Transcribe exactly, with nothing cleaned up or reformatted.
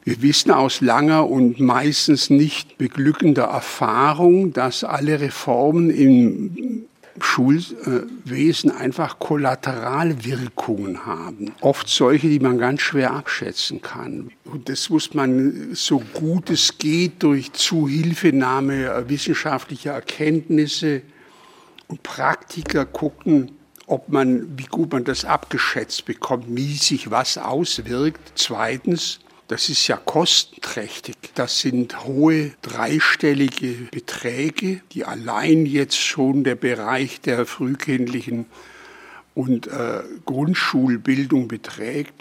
Wir wissen aus langer und meistens nicht beglückender Erfahrung, dass alle Reformen im Schulwesen einfach Kollateralwirkungen haben. Oft solche, die man ganz schwer abschätzen kann. Und das muss man so gut es geht durch Zuhilfenahme wissenschaftlicher Erkenntnisse und Praktiker gucken, ob man, wie gut man das abgeschätzt bekommt, wie sich was auswirkt. Zweitens, das ist ja kostenträchtig. Das sind hohe dreistellige Beträge, die allein jetzt schon der Bereich der frühkindlichen und äh, Grundschulbildung beträgt.